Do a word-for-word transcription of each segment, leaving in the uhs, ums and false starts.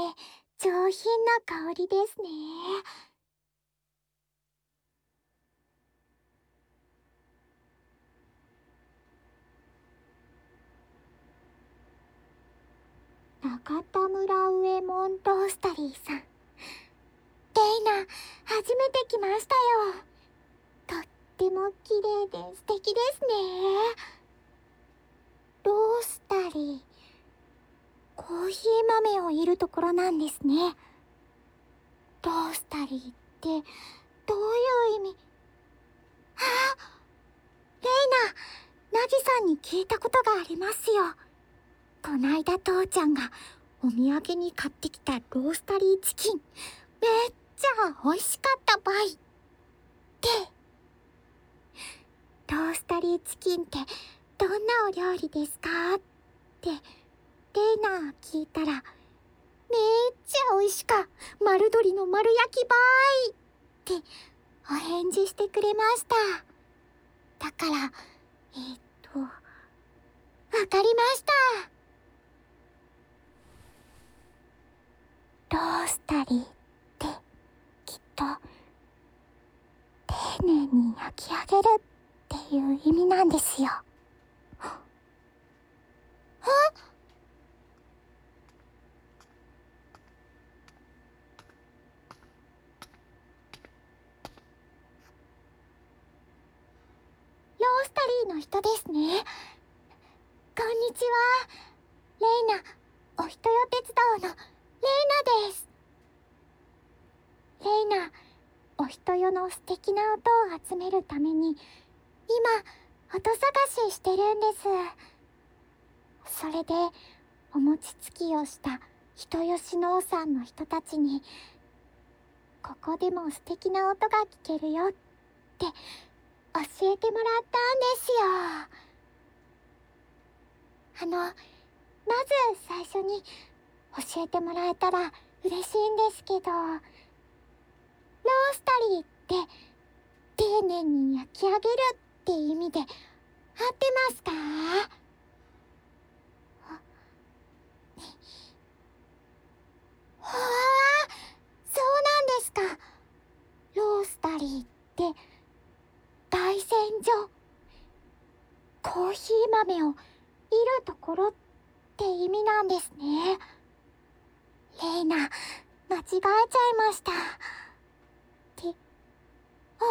上品な香りですね。中田村ウエモンロースタリーさん。レイナ、初めて来ましたよ。とっても綺麗で素敵ですね。ロースタリー。コーヒー豆をいるところなんですね。ロースタリーってどういう意味？ああ、レイナ、ナジさんに聞いたことがありますよ。こないだ父ちゃんがお土産に買ってきたロースタリーチキン、めっちゃ美味しかったばい。って。ロースタリーチキンってどんなお料理ですかって、レイナー聞いたら、めっちゃ美味しか、丸鶏の丸焼きばーいってお返事してくれました。だから、えー、っと、わかりました。ロースタリーってきっと丁寧に焼き上げるっていう意味なんですよ。あ？ロースタリーの人ですね。こんにちは。レイナ、お人よ鉄道のレイナです。レイナ、お人よの素敵な音を集めるために、今、音探ししてるんです。それで、お餅つきをした人吉農産の人たちに、ここでも素敵な音が聞けるよって教えてもらったんですよ。あの、まず最初に教えてもらえたら嬉しいんですけど、ロースタリーって丁寧に焼き上げるって意味で合ってますか？はあ、そうなんですか。ロースタリーって焙煎所、コーヒー豆をいるところって意味なんですね。レイナ、間違えちゃいました。って、あ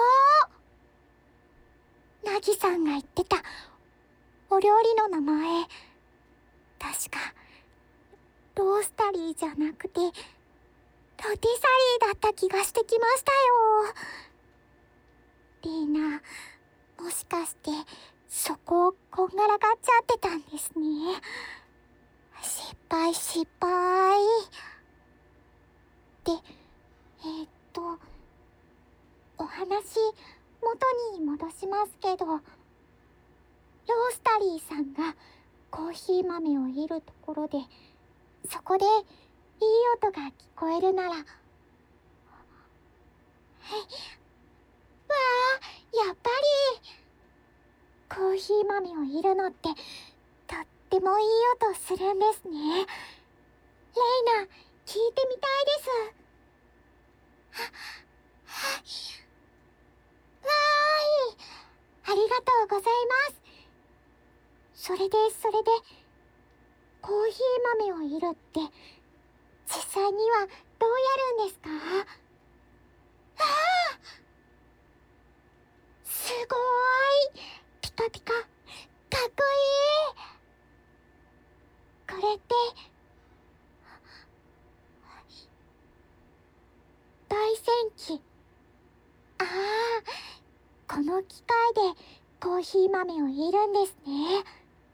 あ、ナギさんが言ってたお料理の名前、確かロースタリーじゃなくてロティサリーだった気がしてきましたよ。レイナ、もしかしてそこをこんがらがっちゃってたんですね。失敗失敗。で、えー、っと、お話元に戻しますけど、ロースタリーさんがコーヒー豆をいるところで、そこでいい音が聞こえるなら、はい、わあ、やっぱりコーヒー豆をいるのってとってもいい音するんですね。レイナ、聞いてみたいです。は、はい。わーい、ありがとうございます。それでそれでコーヒー豆をいるって実際にはどうやるんですか？ああ、すごーい、ピカピカ、かっこいい。これって焙煎機。ああ、この機械でコーヒー豆をいるんですね。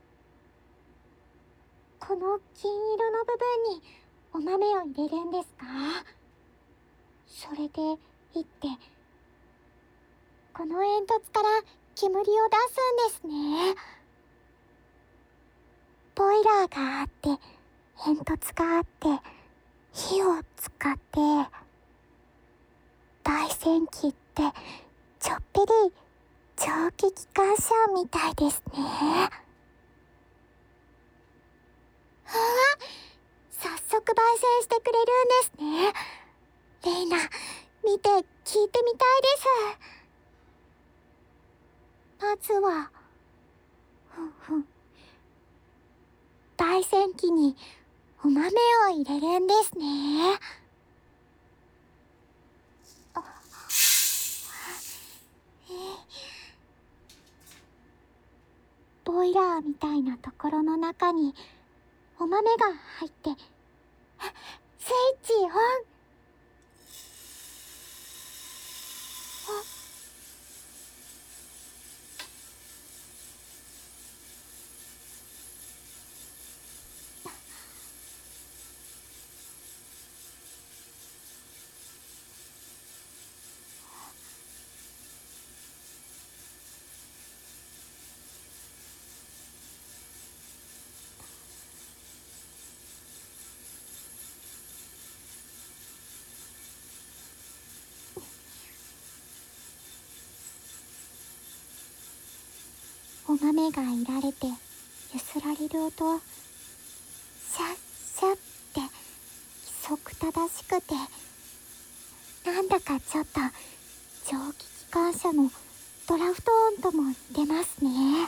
この金色の部分にお豆を入れるんですか？それでいって、この煙突から煙を出すんですね。ボイラーがあって、煙突があって、火を使って、焙煎機ってちょっぴり蒸気機関車みたいですね。ああ、早速速焙煎してくれるんですね。レイナ、見て聞いてみたいです。まずは、ふんふん。焙煎機にお豆を入れるんですね。あえボイラーみたいなところの中にお豆が入って、スイッチオン。お豆がいられて揺すられる音、シャッシャッって規則正しくて、なんだかちょっと蒸気機関車のドラフト音とも似てますね。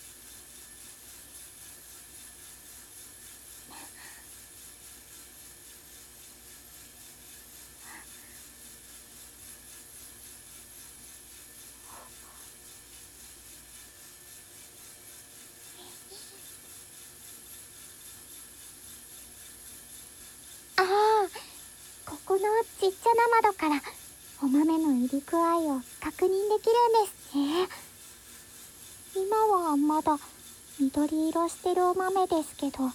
ああ、ここのちっちゃな窓からお豆の入り具合を確認できるんですね。今はまだ緑色してるお豆ですけど、あ、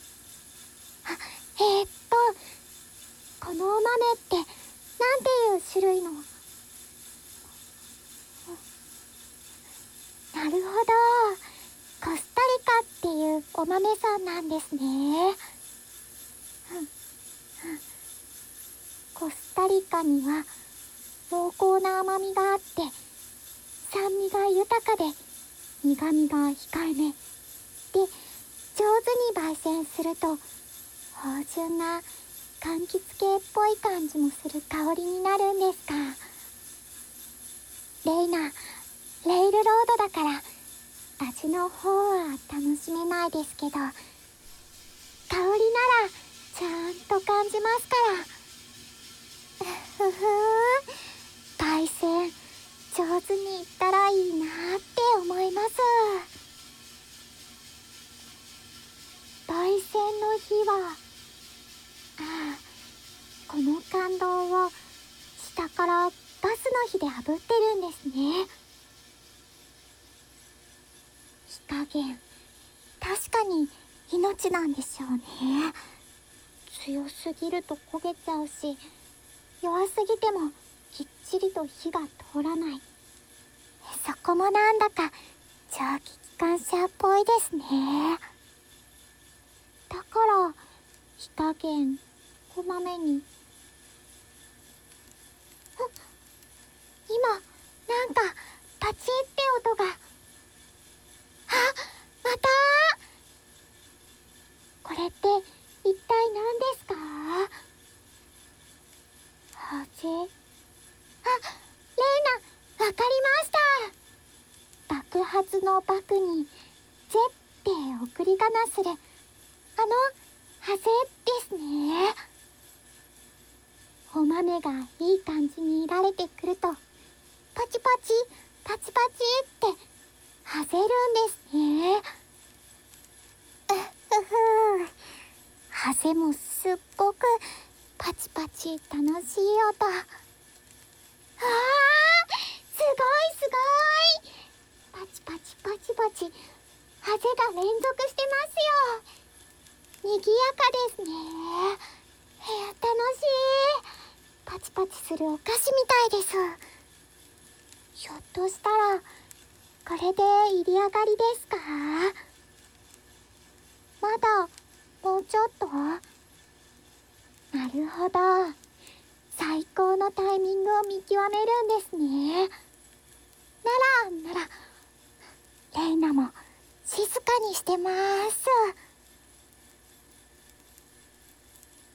えー、っとこのお豆ってなんていう種類の。なるほど、コスタリカっていうお豆さんなんですね。コスタリカには濃厚な甘みがあって、酸味が豊かで苦みが控えめで、上手に焙煎すると芳醇な柑橘系っぽい感じもする香りになるんですか。レイナ、レイルロードだから味の方は楽しめないですけど、香りならちゃんと感じますから。ふふー、焙煎上手にいったらいいなって思います。焙煎の日は、ああ、この感動を下からガスの火で炙ってるんですね。火加減、確かに命なんでしょうね。強すぎると焦げちゃうし、弱すぎてもきっちりと火が通らない。そこもなんだか蒸気機関車っぽいですね。だから火加減こまめに。今なんかパチって音が。あ、またこれって一体何ですか？風？あ、レイナ、わかりました。爆発の爆にゼって送り仮名するあのハゼですね。お豆がいい感じにいられてくると、パチパチパチパチってハゼるんですね。うふふ、ハゼもすっごくパチパチ楽しい音。あー、すごいすごい、パチパチパチパチハゼが連続してますよ。にぎやかですね。へえ、楽しい。パチパチするお菓子みたいです。ひょっとしたらこれで入り上がりですか？まだもうちょっと。なるほど、最高のタイミングを見極めるんですね。ならならレイナも静かにしてます。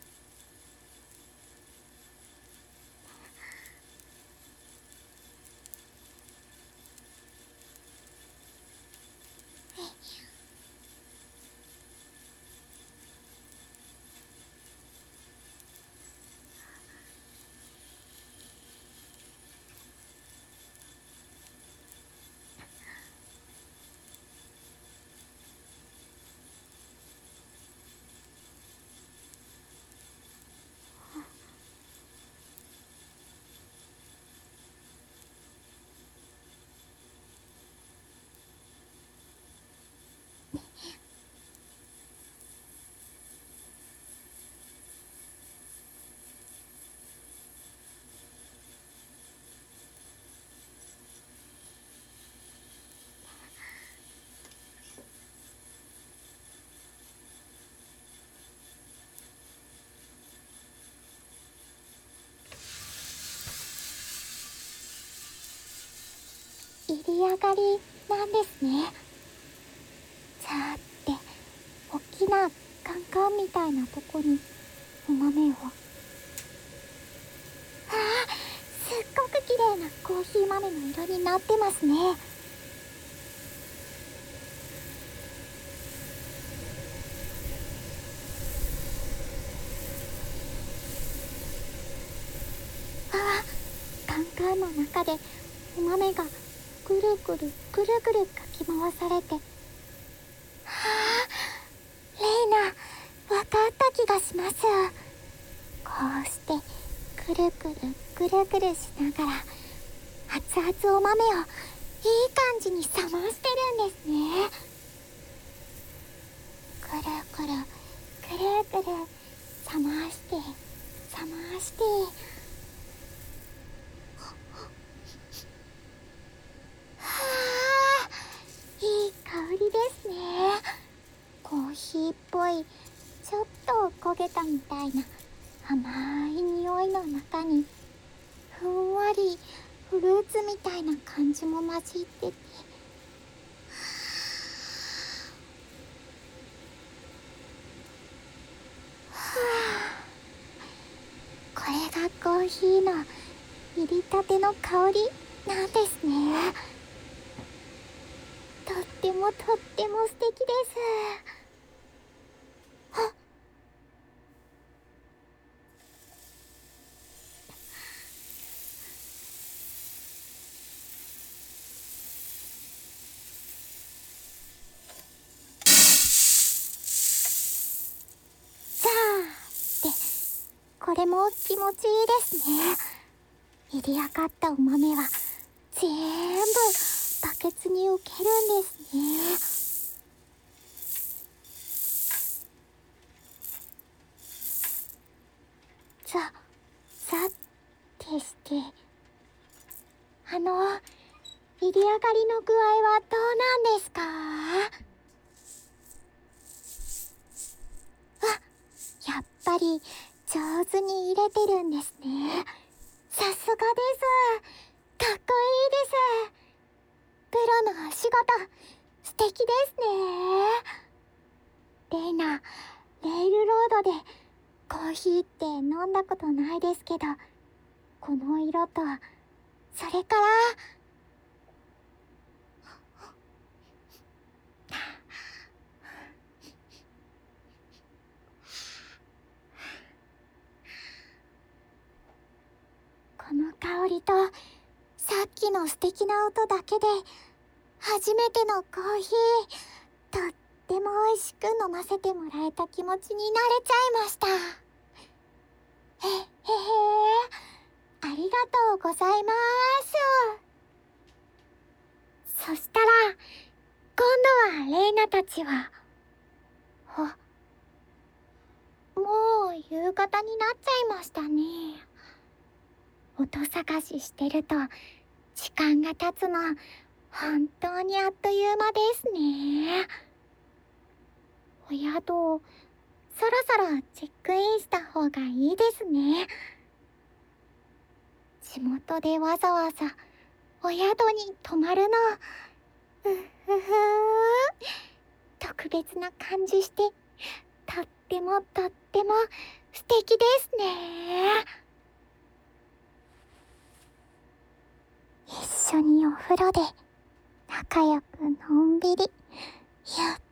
上がりなんですね。さーって大きなカンカンみたいなとこにお豆を。ああ、すっごく綺麗なコーヒー豆の色になってますね。ああ、カンカンの中でお豆がぐるぐるぐるぐるかき回されて、はあ、レイナ、わかった気がします。こうしてぐるぐるぐるぐるしながら熱々お豆をいい感じに冷ましてるんですね。ぐるぐるぐるぐる冷まして冷まして、はあ、いい香りですね。コーヒーっぽいちょっと焦げたみたいな甘い匂いの中にふんわりフルーツみたいな感じも混じってて、これがコーヒーの入りたての香りなんですね。とってもとっても素敵です。あ、さあってこれも気持ちいいですね。入り上がったお豆は全部バケツに受けるんですね。ささってして、あの入り上がりの具合はどうなんですか？あ、やっぱり上手に入れてるんですね。さすがです。かっこいいです。プロのお仕事素敵ですね。レイナ、レールロードでコーヒーって飲んだことないですけど、この色とそれからこの香りとさっきの素敵な音だけで初めてのコーヒーとっても美味しく飲ませてもらえた気持ちになれちゃいました。へへへー、ありがとうございます。そしたら今度はレイナたちは、あ、もう夕方になっちゃいましたね。音探ししてると時間が経つの本当にあっという間ですね。お宿、そろそろチェックインした方がいいですね。地元でわざわざお宿に泊まるの、うふふ特別な感じしてとってもとっても素敵ですね。一緒にお風呂で仲良くのんびりゆっ